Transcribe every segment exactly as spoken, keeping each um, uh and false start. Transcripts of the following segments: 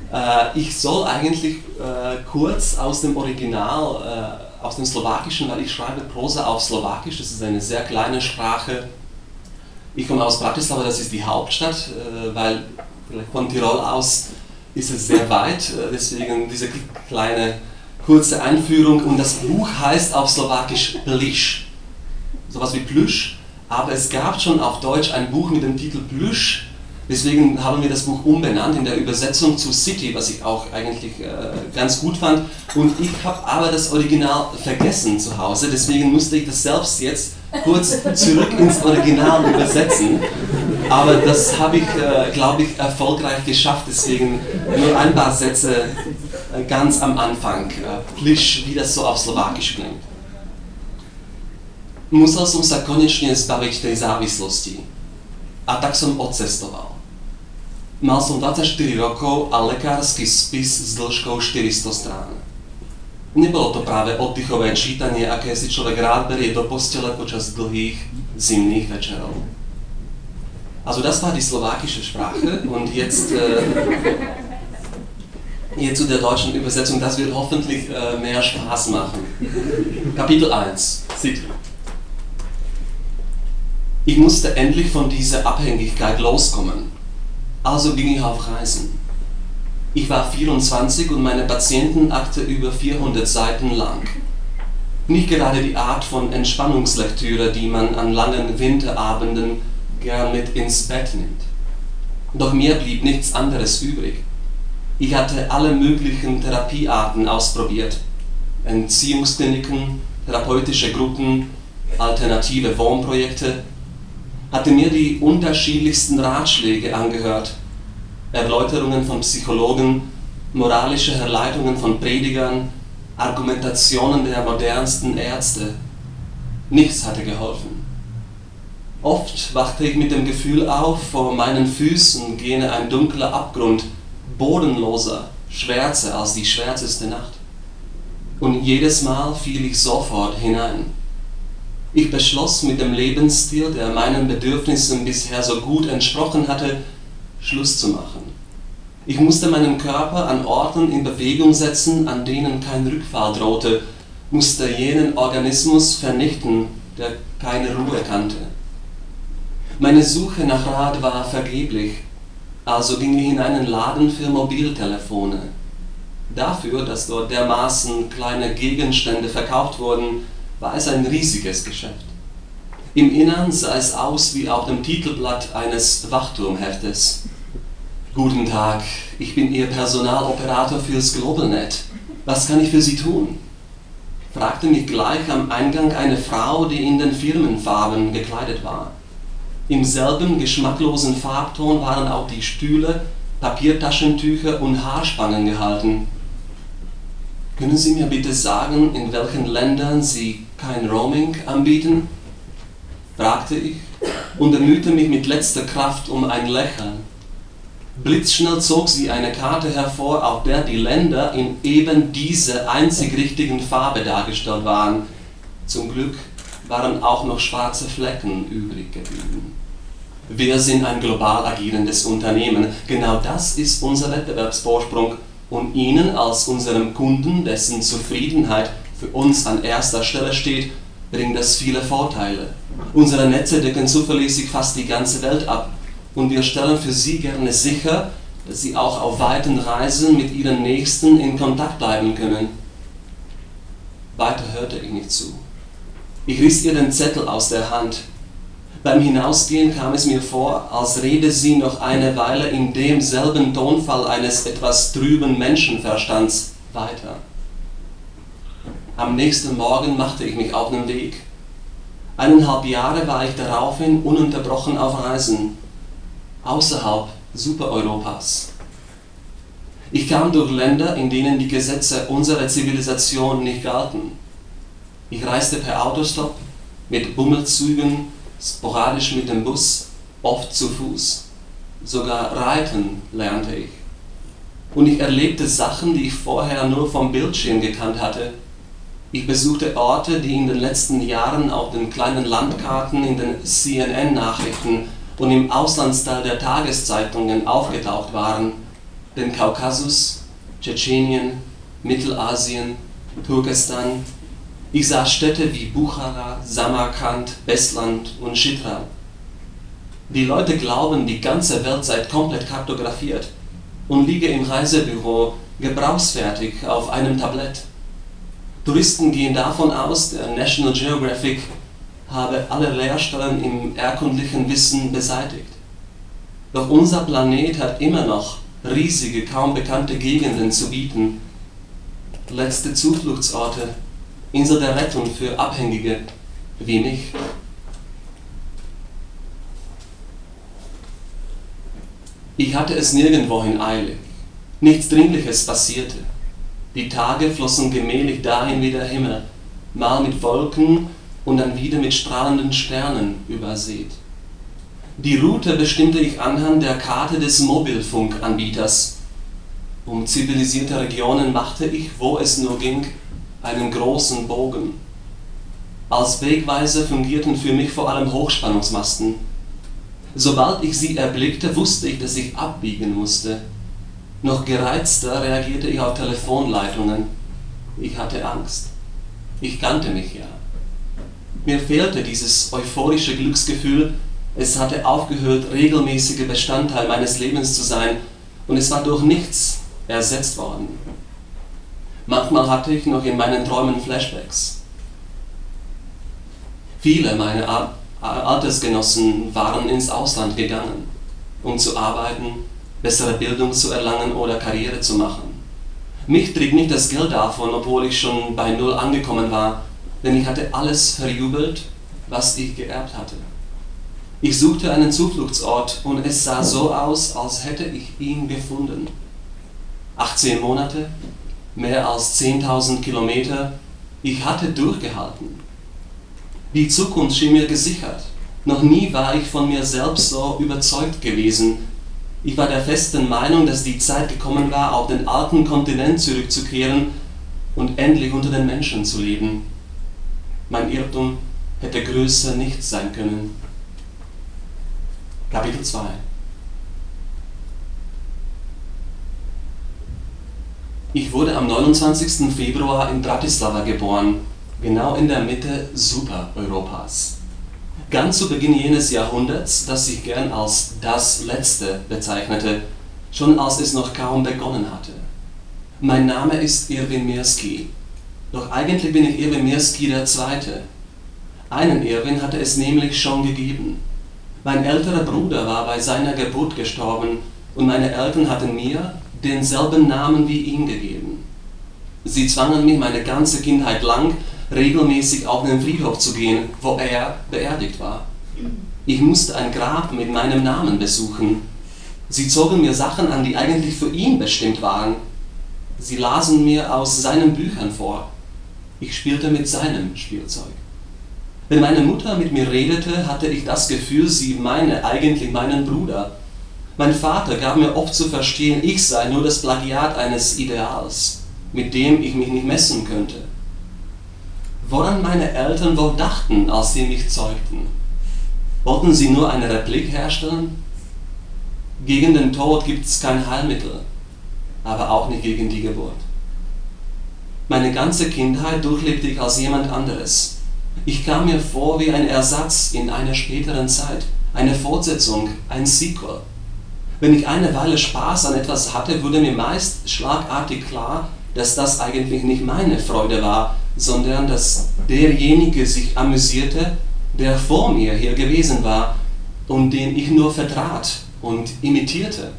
Äh, ich soll eigentlich äh, kurz aus dem Original, äh, aus dem Slowakischen, weil ich schreibe Prosa auf Slowakisch, das ist eine sehr kleine Sprache. Ich komme aus Bratislava, das ist die Hauptstadt, äh, weil von Tirol aus ist es sehr weit, äh, deswegen diese kleine kurze Einführung. Und das Buch heißt auf Slowakisch Pliš, sowas wie Plüsch, aber es gab schon auf Deutsch ein Buch mit dem Titel Plüsch. Deswegen haben wir das Buch umbenannt in der Übersetzung zu City, was ich auch eigentlich äh, ganz gut fand. Und ich habe aber das Original vergessen zu Hause, deswegen musste ich das selbst jetzt kurz zurück ins Original übersetzen. Aber das habe ich, äh, glaube ich, erfolgreich geschafft, deswegen nur ein paar Sätze äh, ganz am Anfang. Äh, Pliš, wie das so auf Slowakisch klingt. Musel som sa konečne zbaviť tej závislosti. A tak som odcestoval. Mal som dvadsaťštyri rokov a lekársky spis s dĺžkou štyristo strán. Nebolo to práve oddychové čítanie, aké si človek rád berie do postele počas dlhých zimných večerov. Also das war die slowakische Sprache und jetzt, äh, jetzt zu der deutschen Übersetzung, das wird hoffentlich äh, mehr Spaß machen. Kapitel eins, City. Ich musste endlich von dieser Abhängigkeit loskommen. Also ging ich auf Reisen. Ich war vierundzwanzig und meine Patientenakte über vierhundert Seiten lang. Nicht gerade die Art von Entspannungslektüre, die man an langen Winterabenden gern mit ins Bett nimmt. Doch mir blieb nichts anderes übrig. Ich hatte alle möglichen Therapiearten ausprobiert. Entziehungskliniken, therapeutische Gruppen, alternative Wohnprojekte, hatte mir die unterschiedlichsten Ratschläge angehört, Erläuterungen von Psychologen, moralische Herleitungen von Predigern, Argumentationen der modernsten Ärzte. Nichts hatte geholfen. Oft wachte ich mit dem Gefühl auf, vor meinen Füßen gähne ein dunkler Abgrund, bodenloser, schwärzer als die schwärzeste Nacht. Und jedes Mal fiel ich sofort hinein. Ich beschloss, mit dem Lebensstil, der meinen Bedürfnissen bisher so gut entsprochen hatte, Schluss zu machen. Ich musste meinen Körper an Orten in Bewegung setzen, an denen kein Rückfall drohte, musste jenen Organismus vernichten, der keine Ruhe kannte. Meine Suche nach Rat war vergeblich, also ging ich in einen Laden für Mobiltelefone. Dafür, dass dort dermaßen kleine Gegenstände verkauft wurden, war es ein riesiges Geschäft. Im Innern sah es aus wie auf dem Titelblatt eines Wachturmheftes. Guten Tag, ich bin Ihr Personaloperator fürs GlobalNet. Was kann ich für Sie tun? Fragte mich gleich am Eingang eine Frau, die in den Firmenfarben gekleidet war. Im selben geschmacklosen Farbton waren auch die Stühle, Papiertaschentücher und Haarspangen gehalten. Können Sie mir bitte sagen, in welchen Ländern Sie kein Roaming anbieten? Fragte ich und bemühte mich mit letzter Kraft um ein Lächeln. Blitzschnell zog sie eine Karte hervor, auf der die Länder in eben dieser einzig richtigen Farbe dargestellt waren. Zum Glück waren auch noch schwarze Flecken übrig geblieben. Wir sind ein global agierendes Unternehmen. Genau das ist unser Wettbewerbsvorsprung. Und Ihnen als unserem Kunden, dessen Zufriedenheit für uns an erster Stelle steht, bringt das viele Vorteile. Unsere Netze decken zuverlässig fast die ganze Welt ab und wir stellen für Sie gerne sicher, dass Sie auch auf weiten Reisen mit Ihren Nächsten in Kontakt bleiben können. Weiter hörte ich nicht zu. Ich riss ihr den Zettel aus der Hand. Beim Hinausgehen kam es mir vor, als rede sie noch eine Weile in demselben Tonfall eines etwas trüben Menschenverstands weiter. Am nächsten Morgen machte ich mich auf den Weg. Eineinhalb Jahre war ich daraufhin ununterbrochen auf Reisen, außerhalb Supereuropas. Ich kam durch Länder, in denen die Gesetze unserer Zivilisation nicht galten. Ich reiste per Autostopp, mit Bummelzügen, sporadisch mit dem Bus, oft zu Fuß. Sogar Reiten lernte ich. Und ich erlebte Sachen, die ich vorher nur vom Bildschirm gekannt hatte. Ich besuchte Orte, die in den letzten Jahren auf den kleinen Landkarten, in den C N N-Nachrichten und im Auslandsteil der Tageszeitungen aufgetaucht waren. den Kaukasus, Tschetschenien, Mittelasien, Turkestan. Ich sah Städte wie Buchara, Samarkand, Bestland und Chitra. Die Leute glauben, die ganze Welt sei komplett kartografiert und liege im Reisebüro gebrauchsfertig auf einem Tablett. Touristen gehen davon aus, der National Geographic habe alle Leerstellen im erkundlichen Wissen beseitigt. Doch unser Planet hat immer noch riesige, kaum bekannte Gegenden zu bieten. Letzte Zufluchtsorte, Insel der Rettung für Abhängige wie mich. Ich hatte es nirgendwohin eilig. Nichts Dringliches passierte. Die Tage flossen gemächlich dahin wie der Himmel, mal mit Wolken und dann wieder mit strahlenden Sternen übersät. Die Route bestimmte ich anhand der Karte des Mobilfunkanbieters. Um zivilisierte Regionen machte ich, wo es nur ging, einen großen Bogen. Als Wegweiser fungierten für mich vor allem Hochspannungsmasten. Sobald ich sie erblickte, wusste ich, dass ich abbiegen musste. Noch gereizter reagierte ich auf Telefonleitungen. Ich hatte Angst. Ich kannte mich ja. Mir fehlte dieses euphorische Glücksgefühl. Es hatte aufgehört, regelmäßiger Bestandteil meines Lebens zu sein, und es war durch nichts ersetzt worden. Manchmal hatte ich noch in meinen Träumen Flashbacks. Viele meiner Altersgenossen waren ins Ausland gegangen, um zu arbeiten, bessere Bildung zu erlangen oder Karriere zu machen. Mich trieb nicht das Geld davon, obwohl ich schon bei Null angekommen war, denn ich hatte alles verjubelt, was ich geerbt hatte. Ich suchte einen Zufluchtsort und es sah so aus, als hätte ich ihn gefunden. achtzehn Monate, mehr als zehntausend Kilometer, ich hatte durchgehalten. Die Zukunft schien mir gesichert. Noch nie war ich von mir selbst so überzeugt gewesen. Ich war der festen Meinung, dass die Zeit gekommen war, auf den alten Kontinent zurückzukehren und endlich unter den Menschen zu leben. Mein Irrtum hätte größer nicht sein können. Kapitel zwei. Ich wurde am neunundzwanzigsten Februar in Bratislava geboren, genau in der Mitte Super-Europas. Ganz zu Beginn jenes Jahrhunderts, das ich gern als das Letzte bezeichnete, schon als es noch kaum begonnen hatte. Mein Name ist Erwin Mirski, doch eigentlich bin ich Erwin Mirski der Zweite. Einen Erwin hatte es nämlich schon gegeben. Mein älterer Bruder war bei seiner Geburt gestorben und meine Eltern hatten mir denselben Namen wie ihm gegeben. Sie zwangen mich meine ganze Kindheit lang, regelmäßig auf den Friedhof zu gehen, wo er beerdigt war. Ich musste ein Grab mit meinem Namen besuchen. Sie zogen mir Sachen an, die eigentlich für ihn bestimmt waren. Sie lasen mir aus seinen Büchern vor. Ich spielte mit seinem Spielzeug. Wenn meine Mutter mit mir redete, hatte ich das Gefühl, sie meine eigentlich meinen Bruder. Mein Vater gab mir oft zu verstehen, ich sei nur das Plagiat eines Ideals, mit dem ich mich nicht messen könnte. Woran meine Eltern wohl dachten, als sie mich zeugten? Wollten sie nur eine Replik herstellen? Gegen den Tod gibt es kein Heilmittel, aber auch nicht gegen die Geburt. Meine ganze Kindheit durchlebte ich als jemand anderes. Ich kam mir vor wie ein Ersatz in einer späteren Zeit, eine Fortsetzung, ein Sequel. Wenn ich eine Weile Spaß an etwas hatte, wurde mir meist schlagartig klar, dass das eigentlich nicht meine Freude war, sondern dass derjenige sich amüsierte, der vor mir hier gewesen war und den ich nur vertrat und imitierte.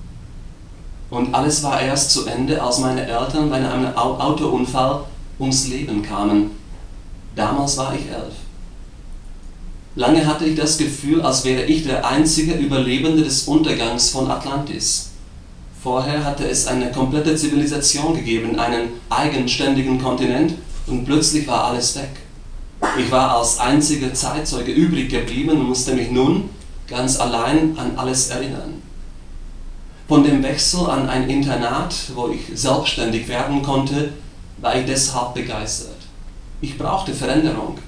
Und alles war erst zu Ende, als meine Eltern bei einem Autounfall ums Leben kamen. Damals war ich elf. Lange hatte ich das Gefühl, als wäre ich der einzige Überlebende des Untergangs von Atlantis. Vorher hatte es eine komplette Zivilisation gegeben, einen eigenständigen Kontinent, und plötzlich war alles weg. Ich war als einziger Zeitzeuge übrig geblieben und musste mich nun ganz allein an alles erinnern. Von dem Wechsel an ein Internat, wo ich selbstständig werden konnte, war ich deshalb begeistert. Ich brauchte Veränderung.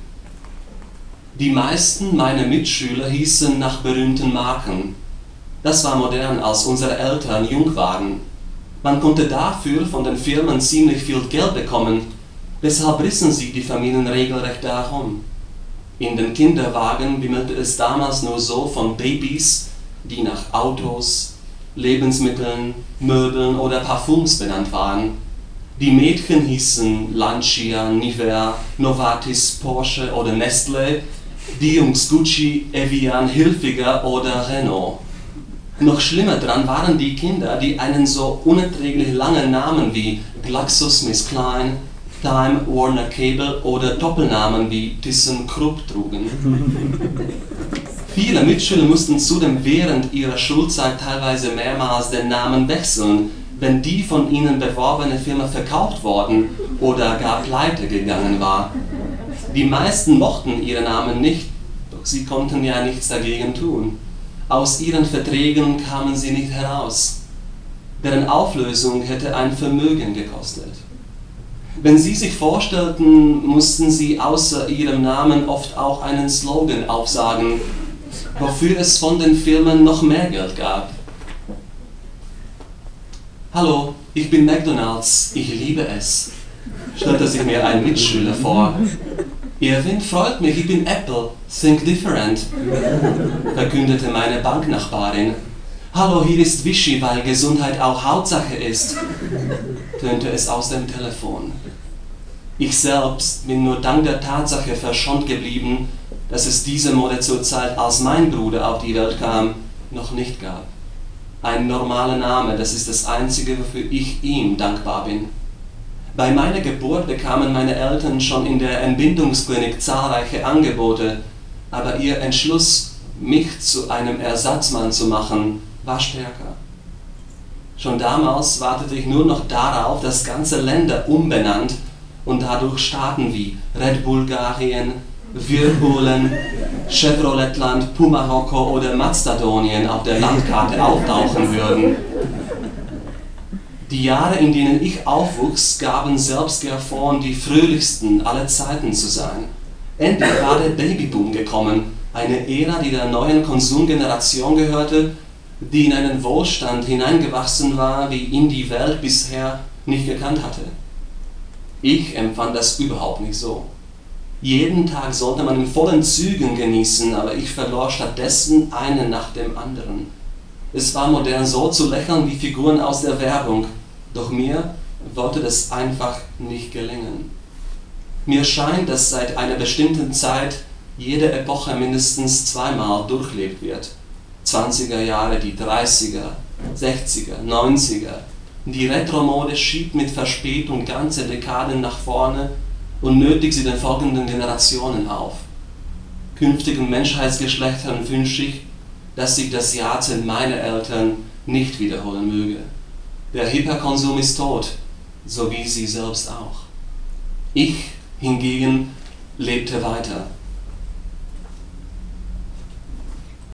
Die meisten meiner Mitschüler hießen nach berühmten Marken. Das war modern, als unsere Eltern jung waren. Man konnte dafür von den Firmen ziemlich viel Geld bekommen, weshalb rissen sich die Familien regelrecht darum. In den Kinderwagen wimmelte es damals nur so von Babys, die nach Autos, Lebensmitteln, Möbeln oder Parfüms benannt waren. Die Mädchen hießen Lancia, Nivea, Novartis, Porsche oder Nestlé, die Jungs Gucci, Evian, Hilfiger oder Renault. Noch schlimmer dran waren die Kinder, die einen so unerträglich langen Namen wie GlaxoSmithKline, Time Warner Cable oder Doppelnamen wie ThyssenKrupp trugen. Viele Mitschüler mussten zudem während ihrer Schulzeit teilweise mehrmals den Namen wechseln, wenn die von ihnen beworbene Firma verkauft worden oder gar pleite gegangen war. Die meisten mochten ihre Namen nicht, doch sie konnten ja nichts dagegen tun. Aus ihren Verträgen kamen sie nicht heraus. Deren Auflösung hätte ein Vermögen gekostet. Wenn sie sich vorstellten, mussten sie außer ihrem Namen oft auch einen Slogan aufsagen, wofür es von den Firmen noch mehr Geld gab. Hallo, ich bin McDonald's, ich liebe es, stellte sich mir ein Mitschüler vor. Irwin freut mich, ich bin Apple, think different, verkündete meine Banknachbarin. Hallo, hier ist Vichy, weil Gesundheit auch Hauptsache ist, tönte es aus dem Telefon. Ich selbst bin nur dank der Tatsache verschont geblieben, dass es diese Mode zur Zeit, als mein Bruder auf die Welt kam, noch nicht gab. Ein normaler Name, das ist das Einzige, wofür ich ihm dankbar bin. Bei meiner Geburt bekamen meine Eltern schon in der Entbindungsklinik zahlreiche Angebote, aber ihr Entschluss, mich zu einem Ersatzmann zu machen, war stärker. Schon damals wartete ich nur noch darauf, dass ganze Länder umbenannt und dadurch Staaten wie Red Bulgarien, Whirlpoolen, Chevroletland, Pumarokko oder Mazedonien auf der Landkarte auftauchen würden. Die Jahre, in denen ich aufwuchs, gaben selbst Gerfon die fröhlichsten aller Zeiten zu sein. Endlich war der Babyboom gekommen, eine Ära, die der neuen Konsumgeneration gehörte, die in einen Wohlstand hineingewachsen war, wie ihn die Welt bisher nicht gekannt hatte. Ich empfand das überhaupt nicht so. Jeden Tag sollte man in vollen Zügen genießen, aber ich verlor stattdessen einen nach dem anderen. Es war modern so zu lächeln wie Figuren aus der Werbung, doch mir wollte das einfach nicht gelingen. Mir scheint, dass seit einer bestimmten Zeit jede Epoche mindestens zweimal durchlebt wird. zwanziger Jahre, die dreißiger, sechziger, neunziger. Die Retromode schiebt mit Verspätung ganze Dekaden nach vorne und nötigt sie den folgenden Generationen auf. Künftigen Menschheitsgeschlechtern wünsche ich, dass sich das Jahrzehnt meiner Eltern nicht wiederholen möge. Der Hyperkonsum ist tot, so wie sie selbst auch. Ich hingegen lebte weiter.